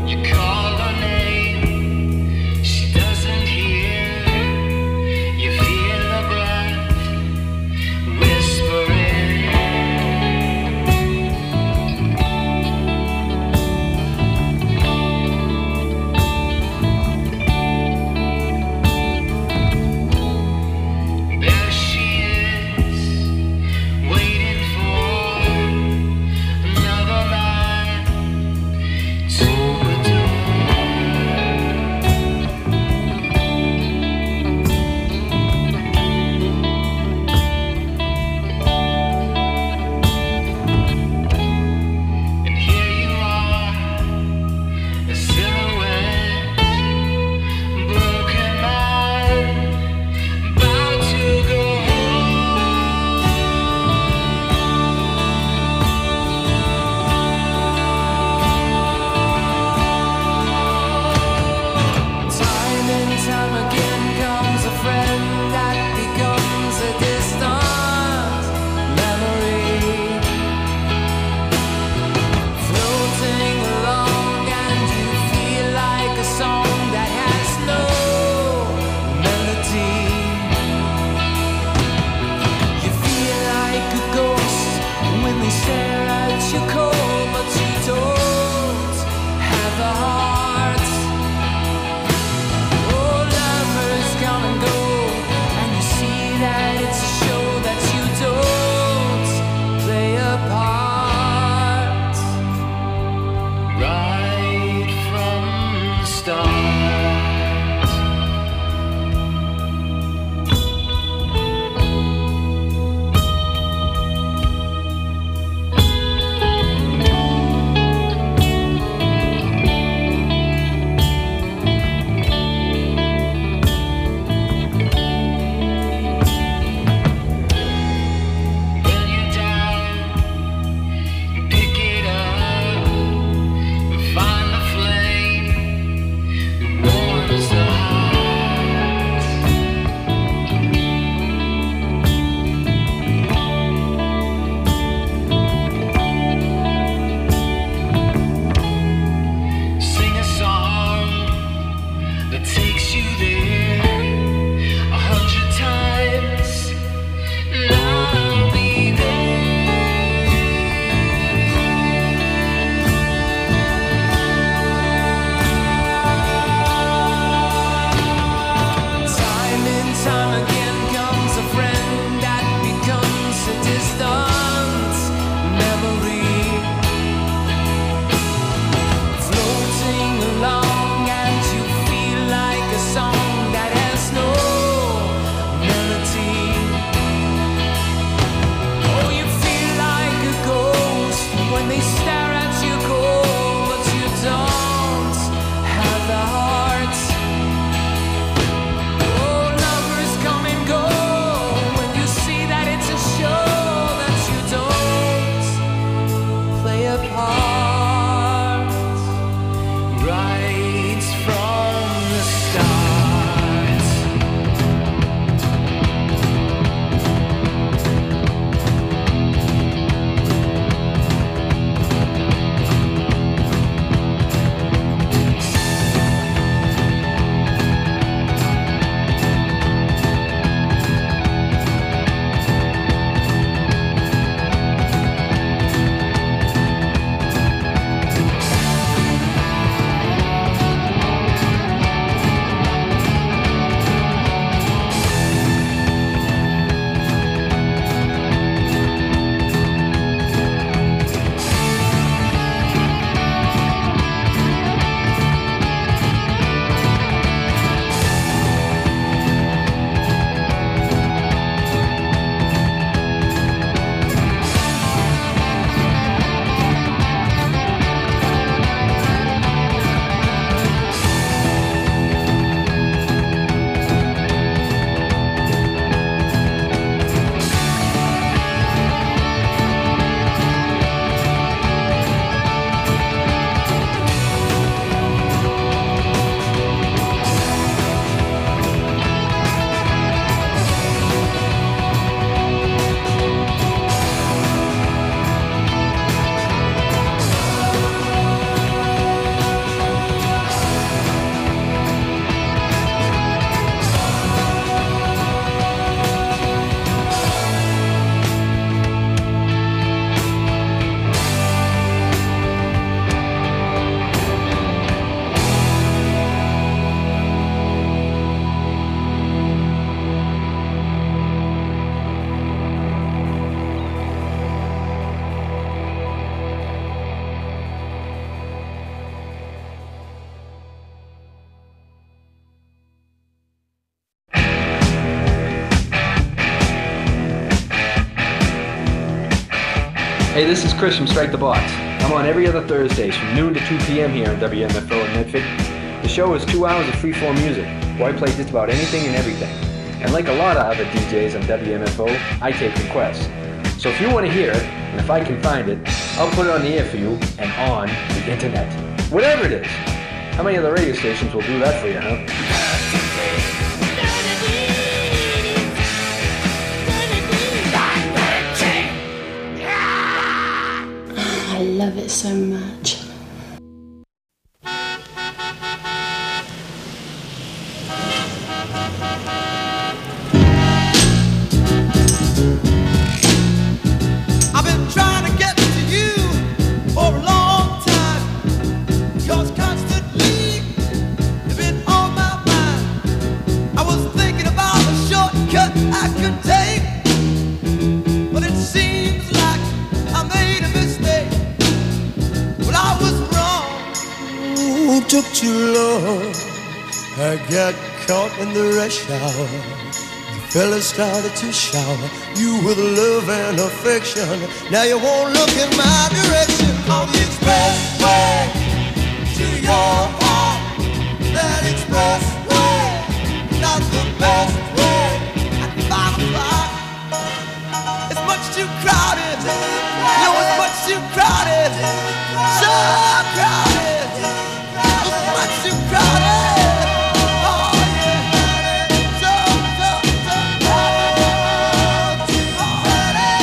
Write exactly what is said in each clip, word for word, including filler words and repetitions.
You call her name, she doesn't hear. You feel her breath whispering. There she is, waiting for another man to adore. Hey, this is Chris from Strike the Box. I'm on every other Thursdays from noon to two p.m. here on W M F O in Medford. The show is two hours of free-form music, where I play just about anything and everything. And like a lot of other D Js on W M F O, I take requests. So if you want to hear it, and if I can find it, I'll put it on the air for you and on the internet. Whatever it is. How many other radio stations will do that for you, huh? I love it so much. I've been trying to get to you for a long time, 'cause constantly you've been on my mind. I was thinking about a shortcut I could take, but it seems like I made a mistake. Well, I was wrong. Ooh, took too long. I got caught in the rush hour. The fella started to shower you with love and affection. Now you won't look in my direction. On the expressway to your heart. That expressway, not the best way. At five o'clock, it's much too crowded. No, it's much too crowded. So crowded. It's much too crowded. Oh yeah. So, so, so crowded. Too crowded.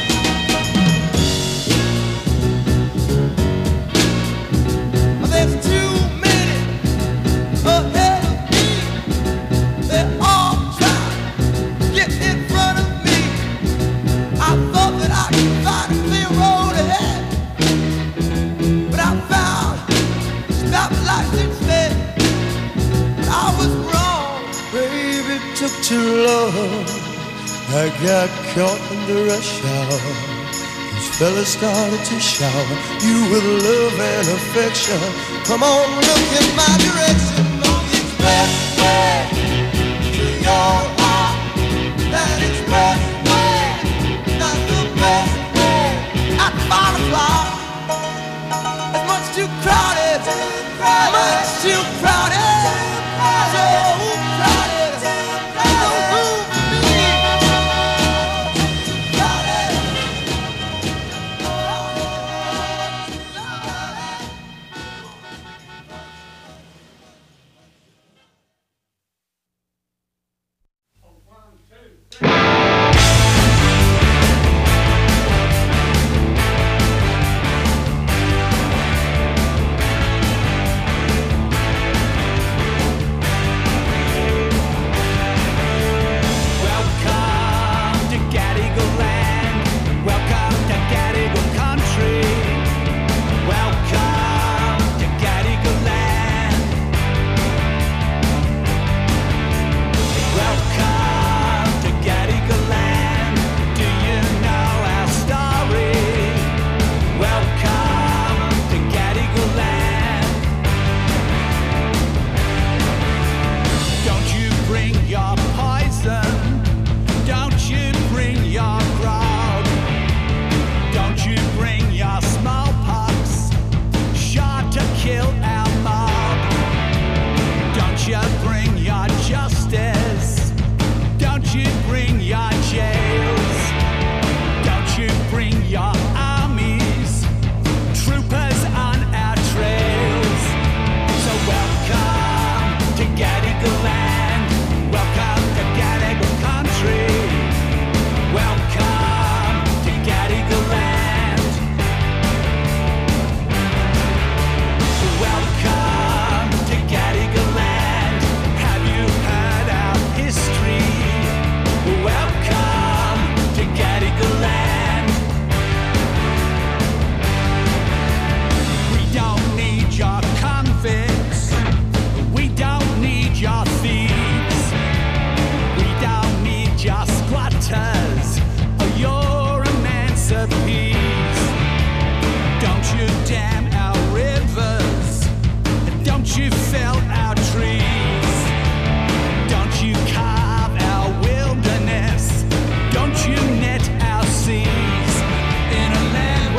There's too many ahead of me. They're all trying to get in front of me. I thought that I could find a clear road ahead, but I found stoplights instead. I was wrong, baby, it took too long. I got caught in the rush hour. These fellas started to shower you with love and affection. Come on, look in my direction. On the expressway to your heart. That expressway, not the best way. At five o'clock, it's much too crowded. Much too crowded. So crowded. No room for me. Crowded. Welcome to Gadigal land. Welcome to Gadigal country. Welcome to Gadigal land. Welcome to Gadigal land. Do you know our story? Welcome to Gadigal land. Don't you bring your poison. Don't you bring your grog. Don't you bring your smallpox. Shot to kill our mob. Don't you bring your justice. Don't you bring your jails. Don't you bring your armies. Troopers on our trails. So welcome to Gadigal land. Welcome to Gadigal country. Welcome to Gadigal land. Welcome to Gadigal land. Have you heard our history? Welcome to Gadigal land. We don't need your convicts. We don't need your thieves. We don't need your squatters or your emancipees. Don't you dam our rivers. Don't you fell our trees. Don't you carve our wilderness. Don't you net our seas. In a land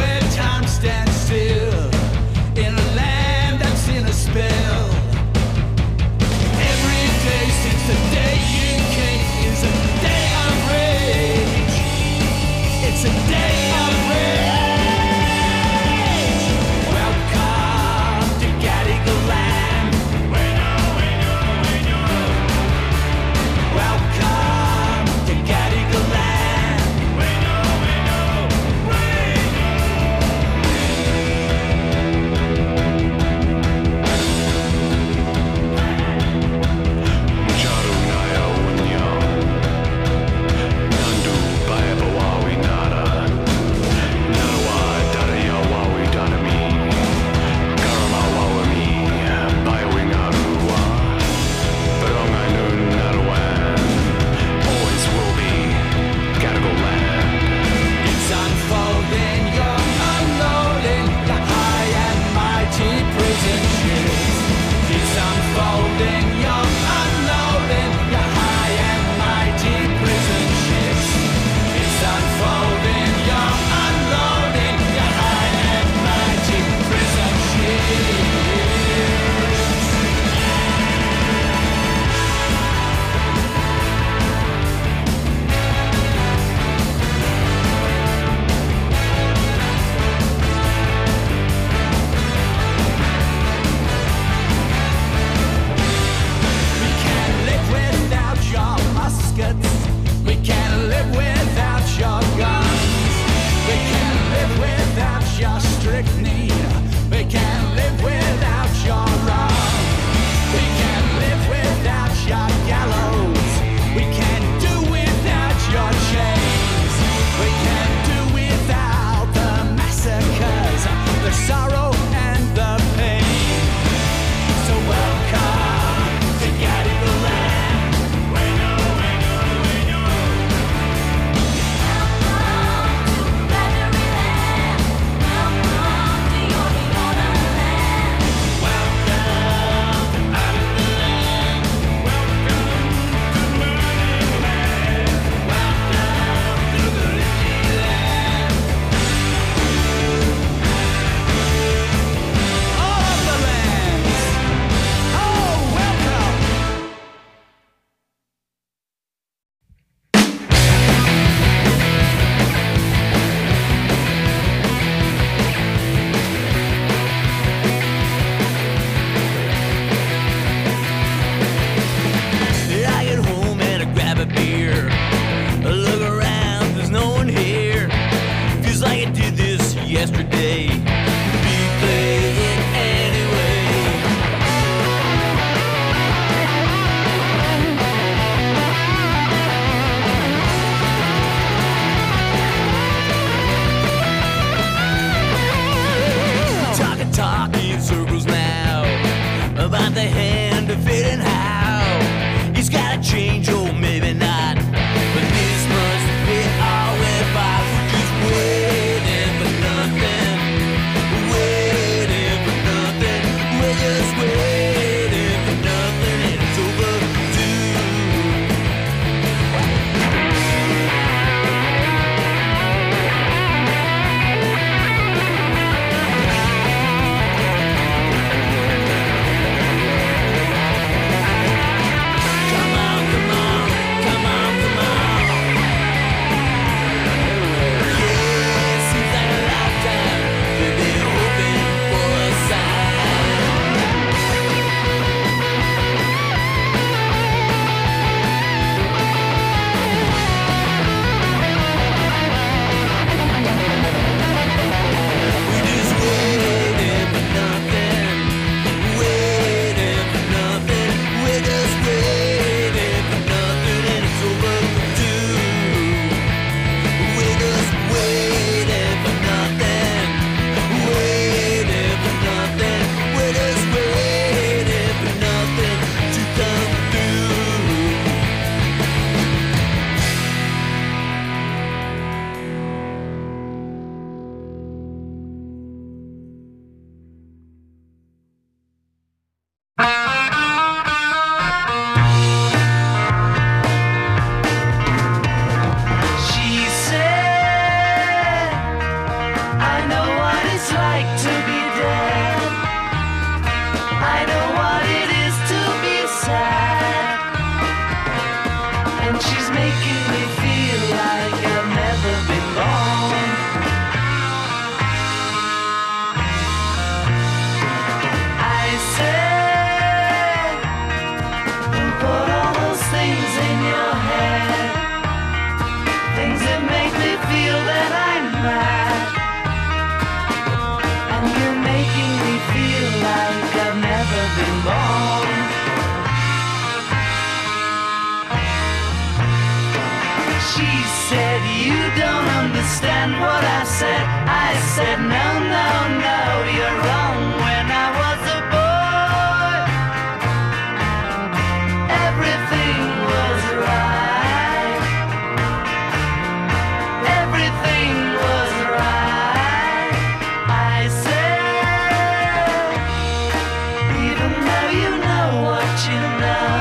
what you know.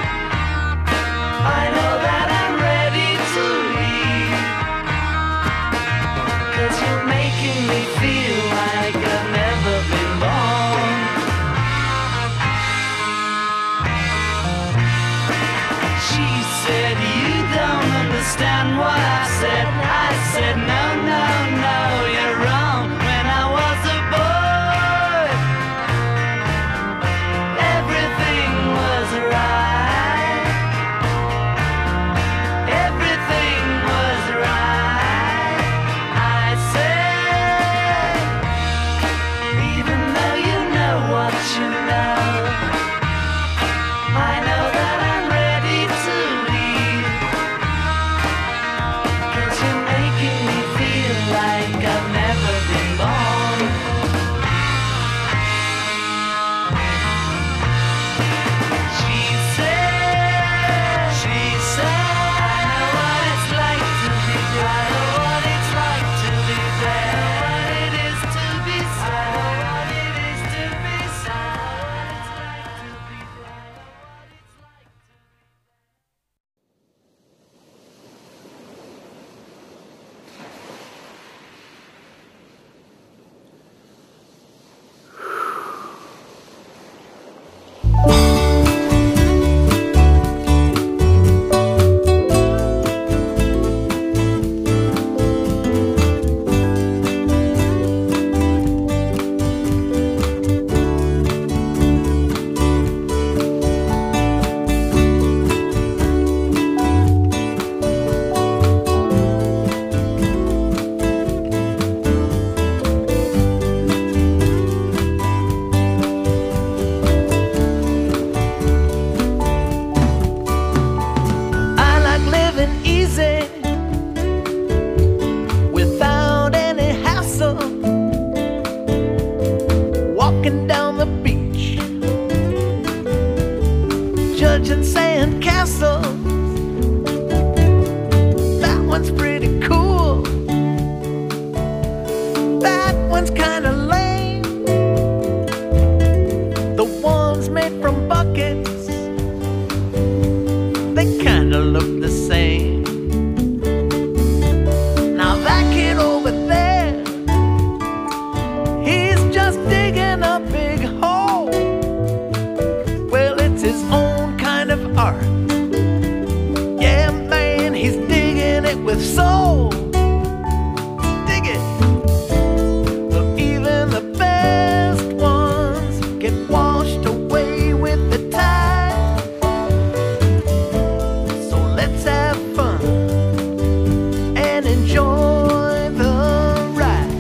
I know that I'm ready to leave, 'cause you're making me feel like I've never been born. She said, you don't understand what I said. I said, no, no, no, you're wrong. When I was a boy, everything was right. Everything was right. I said, even though you know what you know, I know that I'm ready to leave, 'cause you're making me feel like I've never been born. She said, she said, I know what it's like to be dead. I know what it's like to be dead. I know what it is to be sad. I know what it is to be sad. I know what it's like to be dead. I know what it's like to be. I like living easy, without any hassle. Walking down the beach, judging sand castles. That one's pretty cool. That one's kinda lame. The ones made from buckets, they kinda look the same. Now that kid over there, he's just digging a big hole. Well, it's his own kind of art. Yeah, man, he's digging it with soul. Dig it. But even the best ones get washed away with the tide. So let's have fun and enjoy the ride.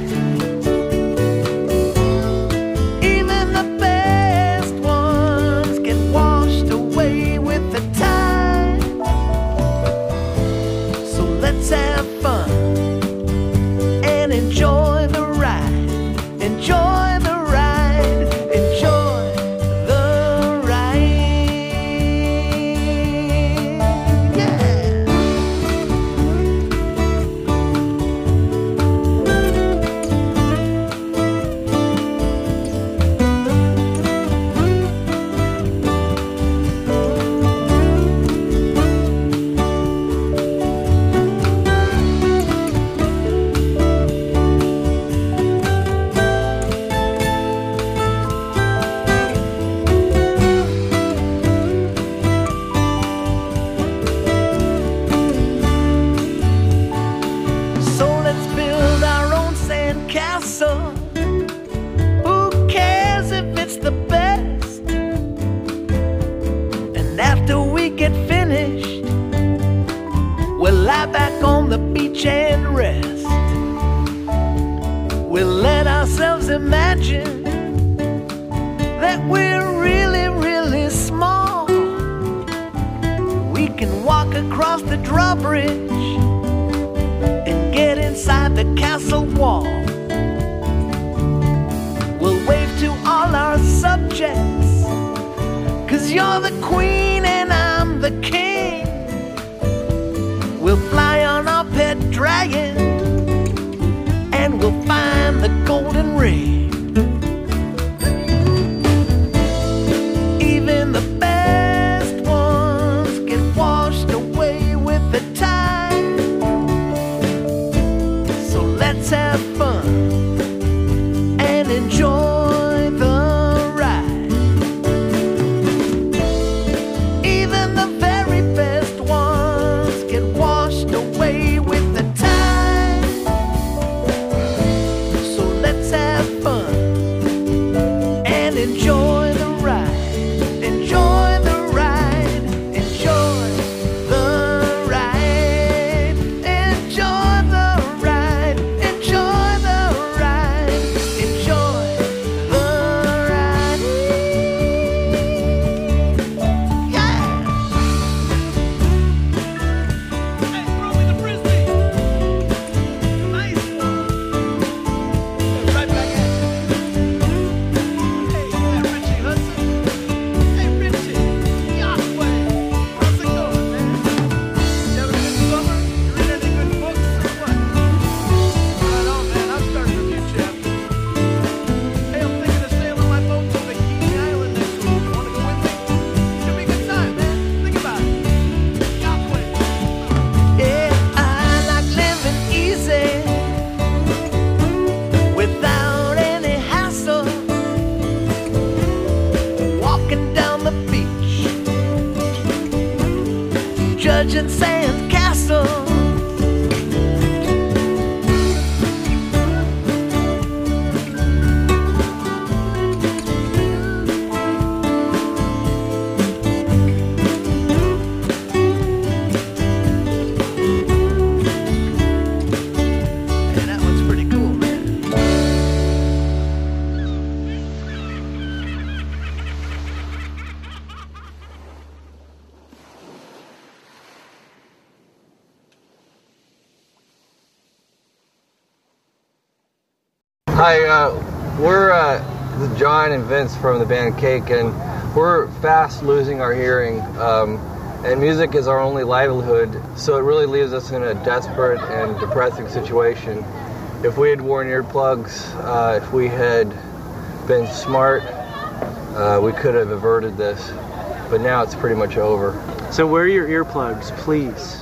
Even the best ones get washed away with the tide. So let's have fun and enjoy the ride. Enjoy the ride. Enjoy the ride. Yeah. So let's build our own sand castle. Who cares if it's the best? And after we get finished, we'll lie back on the beach and rest. We'll let ourselves imagine that we're really, really small. We can walk across the drawbridge and get inside the castle wall. We'll wave to all our subjects, 'cause you're the queen and I'm the king. We'll fly on our pet dragon and we'll find the golden ring. Even the best fudge and sand castle. Hi, uh, we're uh, John and Vince from the band Cake, and we're fast losing our hearing, um, and music is our only livelihood, so it really leaves us in a desperate and depressing situation. If we had worn earplugs, uh, if we had been smart, uh, we could have averted this, but now it's pretty much over. So wear your earplugs, please.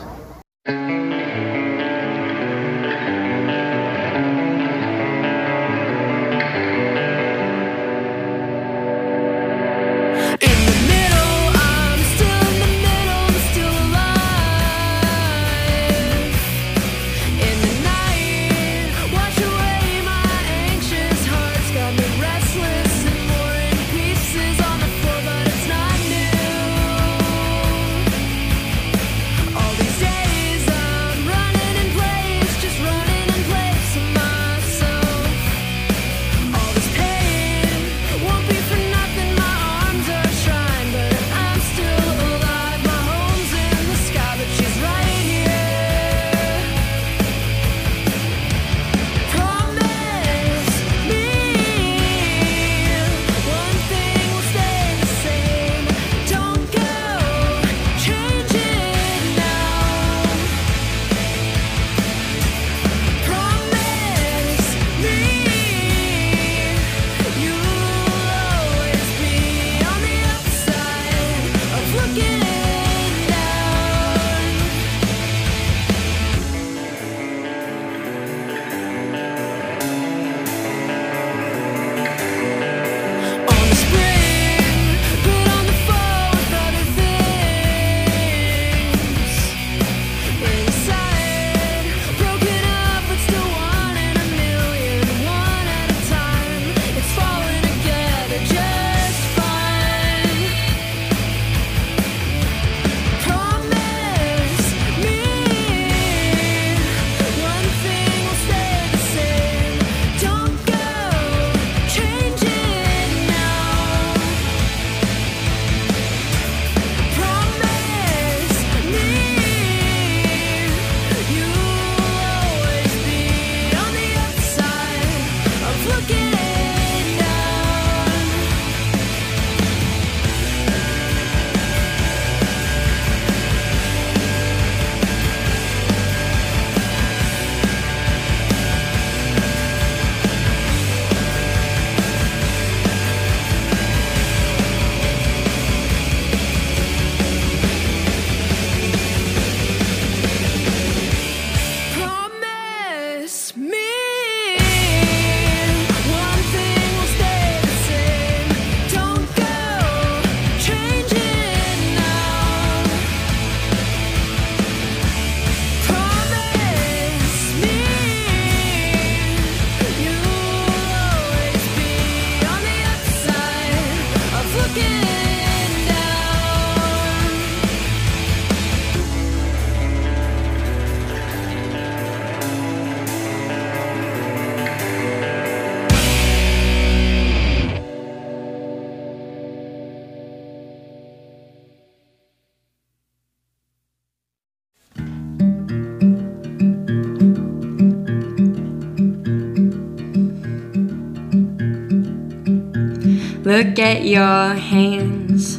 Look at your hands,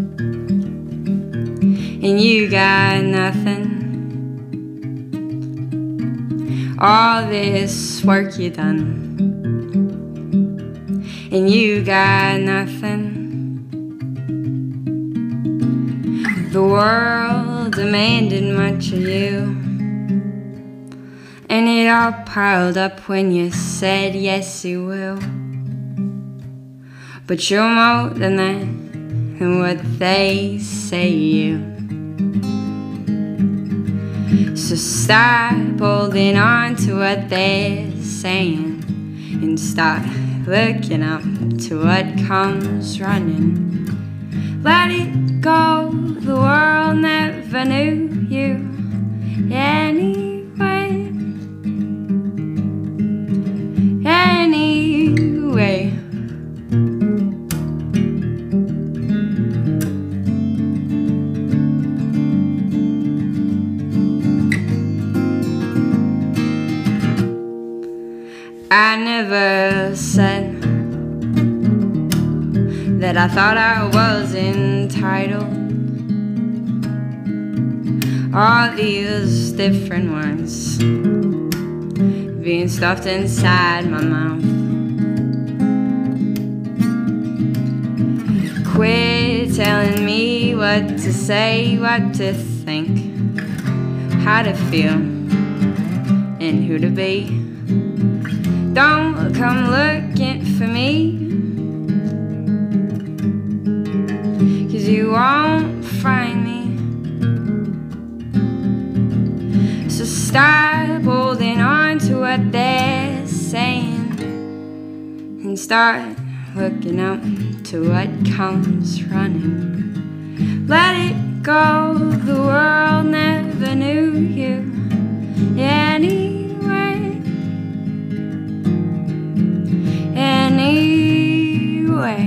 and you got nothing. All this work you done, and you got nothing. The world demanded much of you, and it all piled up when you said yes you will. But you're more than that, and what they say you. So stop holding on to what they're saying and start looking up to what comes running. Let it go, the world never knew you anyway. Anyway. I never said that I thought I was entitled. All these different words being stuffed inside my mouth. Quit telling me what to say, what to think, how to feel, and who to be. Don't come looking for me, 'cause you won't find me. So stop holding on to what they're saying and start looking up to what comes running. Let it go, the world never knew you anyway. Anyway.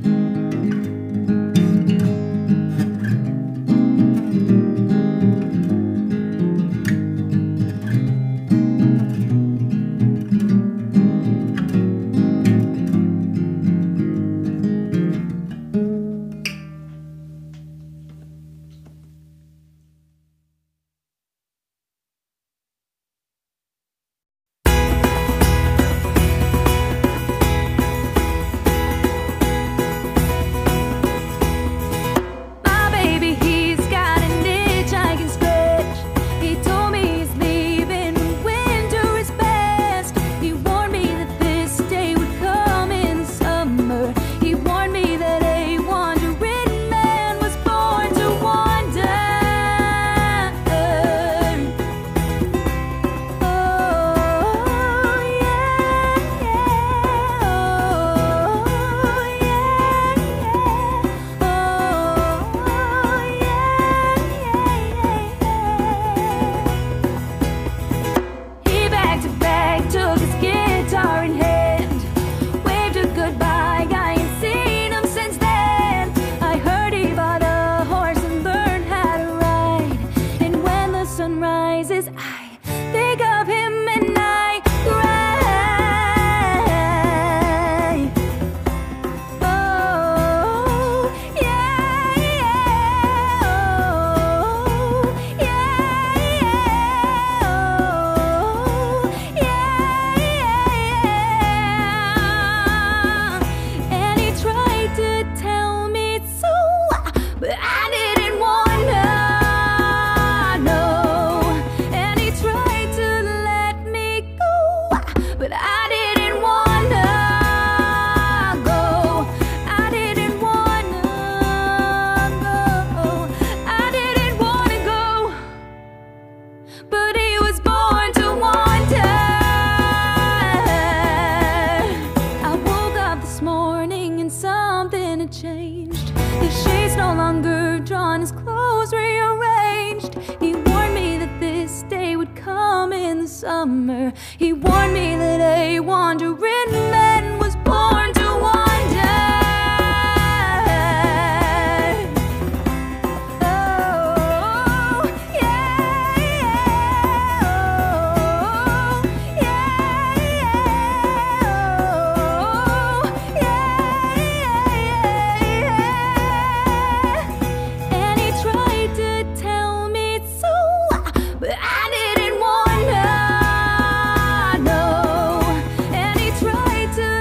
He warned me that a wandering man was born to wander. Oh, yeah, yeah, oh, yeah, yeah, oh, yeah, yeah, yeah. And he tried to tell me so, but I didn't want to. Try to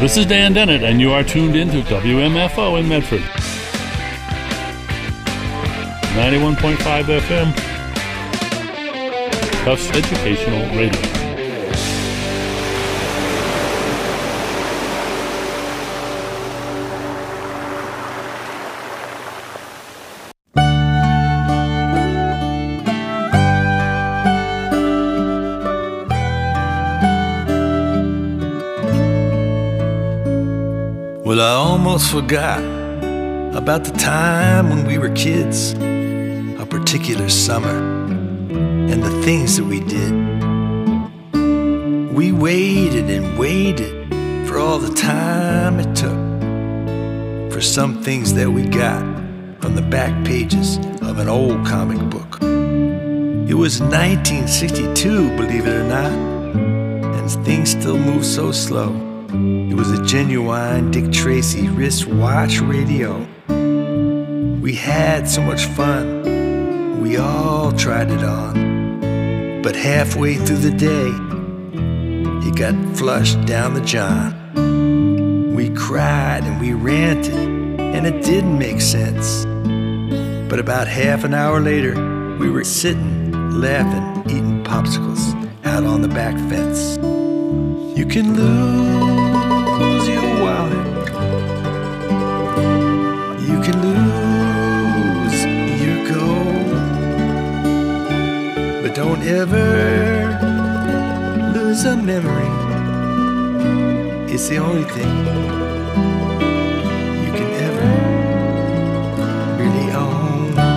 This is Dan Dennett, and you are tuned in to W M F O in Medford. ninety-one point five F M. Tufts Educational Radio. Well, I almost forgot about the time when we were kids, a particular summer, and the things that we did. We waited and waited for all the time it took for some things that we got from the back pages of an old comic book. It was nineteen sixty-two, believe it or not, and things still move so slow. It was a genuine Dick Tracy wristwatch radio. We had so much fun, we all tried it on. But halfway through the day, it got flushed down the john. We cried and we ranted, and it didn't make sense. But about half an hour later, we were sitting, laughing, eating popsicles out on the back fence. You can lose your wallet, you can lose your gold, but don't ever lose a memory. It's the only thing you can ever really own.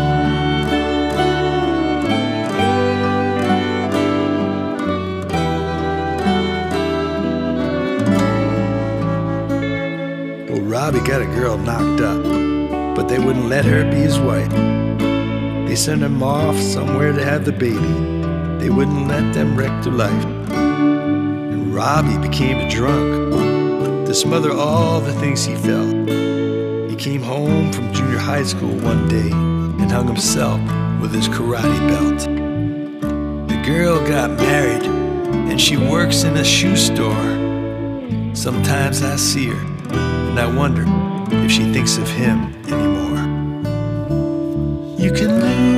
Robbie got a girl knocked up, but they wouldn't let her be his wife. They sent him off somewhere to have the baby. They wouldn't let them wreck their life. And Robbie became a drunk to smother all the things he felt. He came home from junior high school one day and hung himself with his karate belt. The girl got married and she works in a shoe store. Sometimes I see her and I wonder if she thinks of him anymore. You can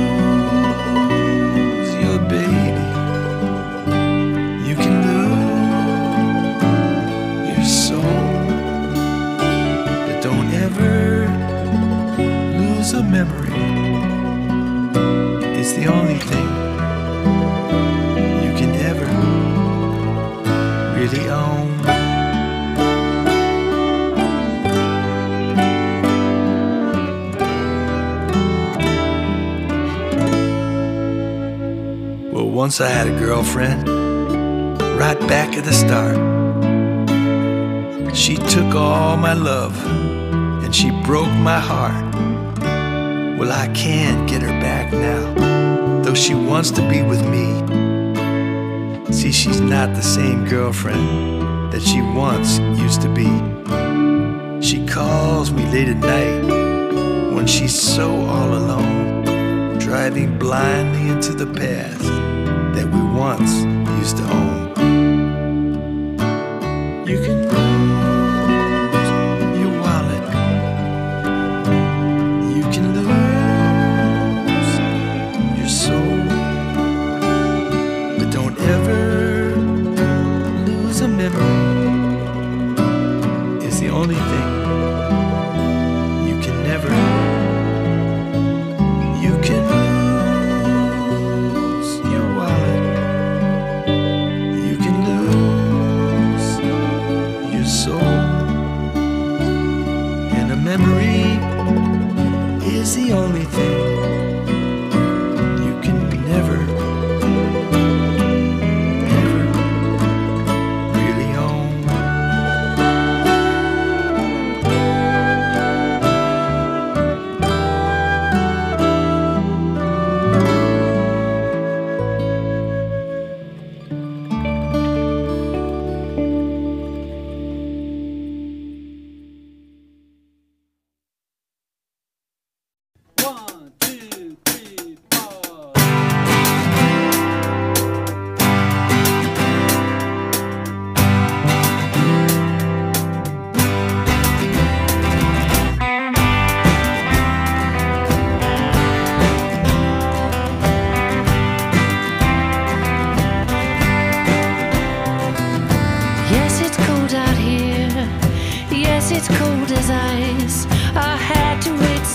lose your baby, you can lose your soul, but don't ever lose a memory. It's the only thing you can ever really own. Once I had a girlfriend, right back at the start. She took all my love, and she broke my heart. Well, I can't get her back now, though she wants to be with me. See, she's not the same girlfriend that she once used to be. She calls me late at night when she's so all alone, driving blindly into the past that we once used to own. You can lose your wallet, you can lose your soul, but don't ever lose a memory. It's the only thing you can never, you can memory is the only thing you can never, ever really own.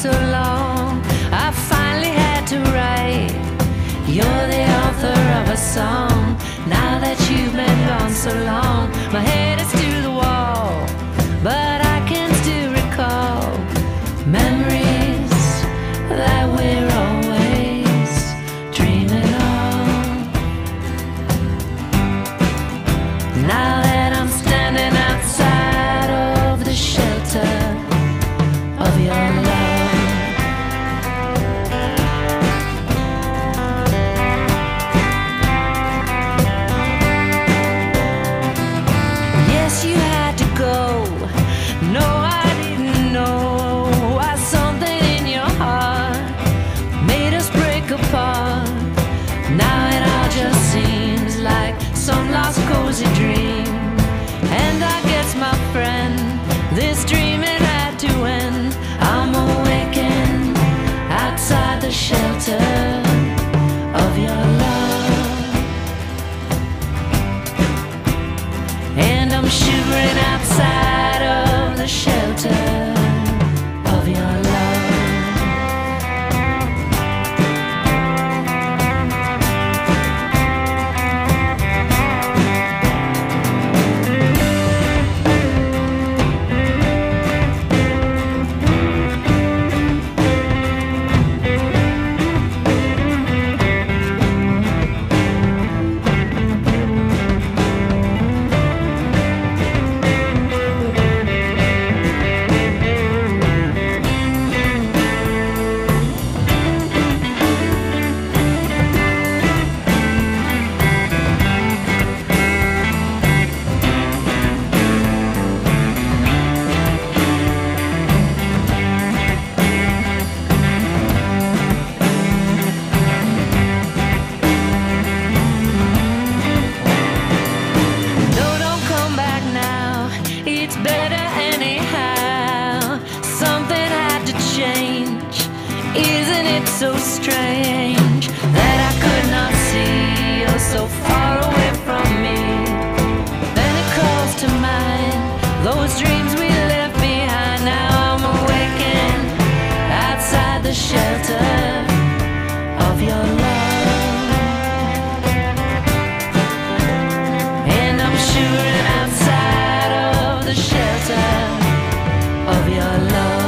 so long, I finally had to write. You're the author of a song. Now that you've been gone so long, my head is to the wall, but I can still recall memories that we're always dreaming of. Now that I'm standing outside of the shelter of your love, yes, you had to go. No, I didn't know why something in your heart made us break apart. Now it all just seems like some lost cozy dream. And I guess, my friend, this dream it had to end. I'm awakened outside the shelter of your love, and I'm shivering outside of the shelter of your love. So strange that I could not see you're so far away from me. Then it calls to mind those dreams we left behind. Now I'm awakened outside the shelter of your love, and I'm shivering outside of the shelter of your love.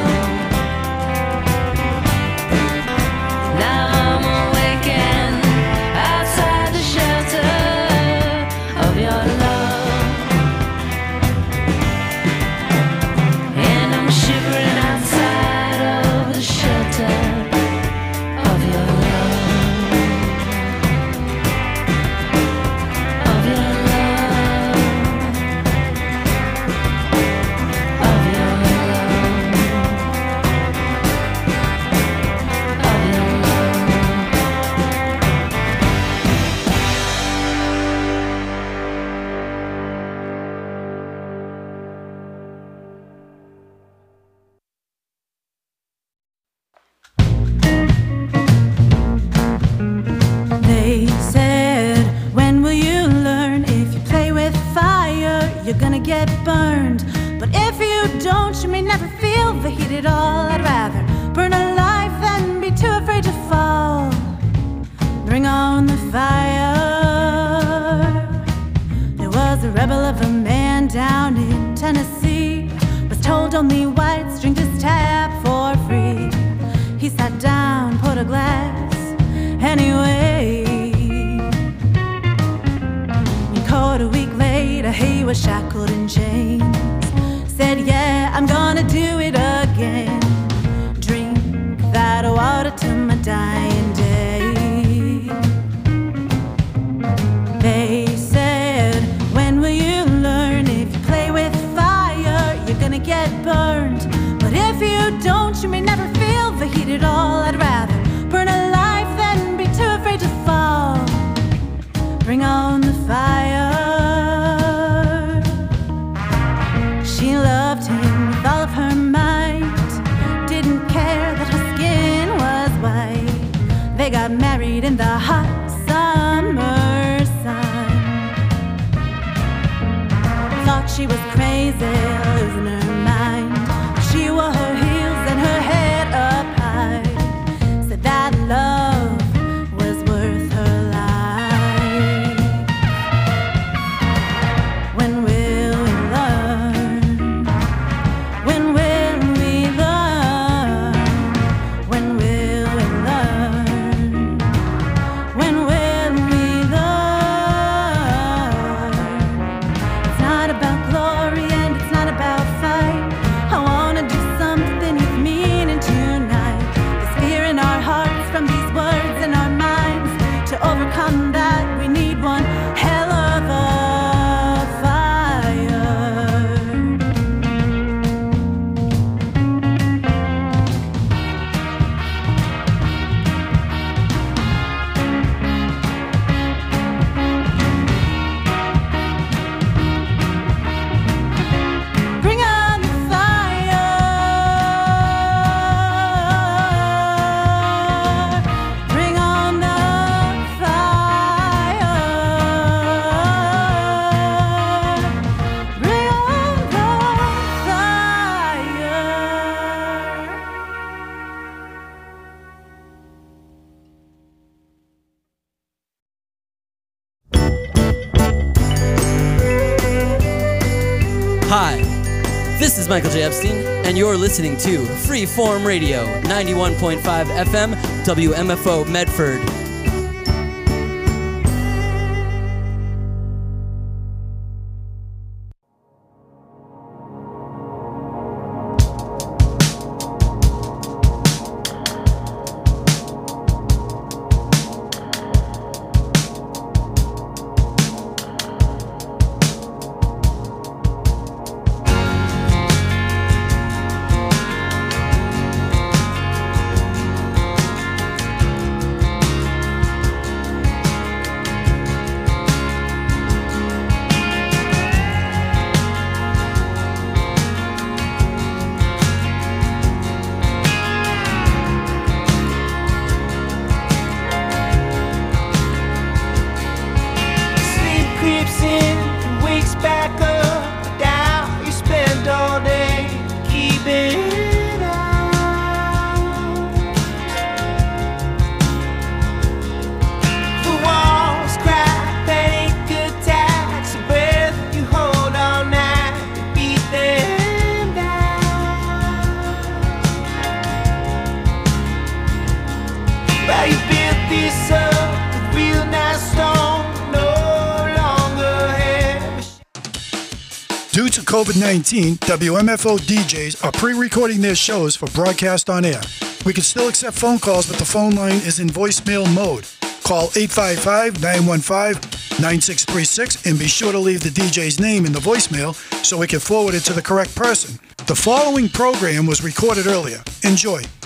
You're gonna get burned, but if you don't, you may never feel the heat at all. I'd rather burn alive than be too afraid to fall. Bring on the fire. There was a rebel of a man down in Tennessee, was told only whites drink this tap for free. He sat down, poured a glass anyway. A week later he was shackled in chains. Said, yeah, I'm gonna do it again. Drink that water to my dying day. They said, when will you learn? If you play with fire, you're gonna get burned. But if you don't, you may never feel the heat at all. I'd rather burn alive than be too afraid to fall. Bring on the fire. She loved him with all of her might, didn't care that her skin was white. They got married in the hot summer sun. Thought she was crazy, losing her mind. She wore her heels and her head up This is Michael J. Epstein, and you're listening to Freeform Radio, ninety-one point five F M, W M F O Medford. Due to COVID nineteen, W M F O D Js are pre-recording their shows for broadcast on air. We can still accept phone calls, but the phone line is in voicemail mode. Call eight five five, nine one five, nine six three six and be sure to leave the D J's name in the voicemail so we can forward it to the correct person. The following program was recorded earlier. Enjoy.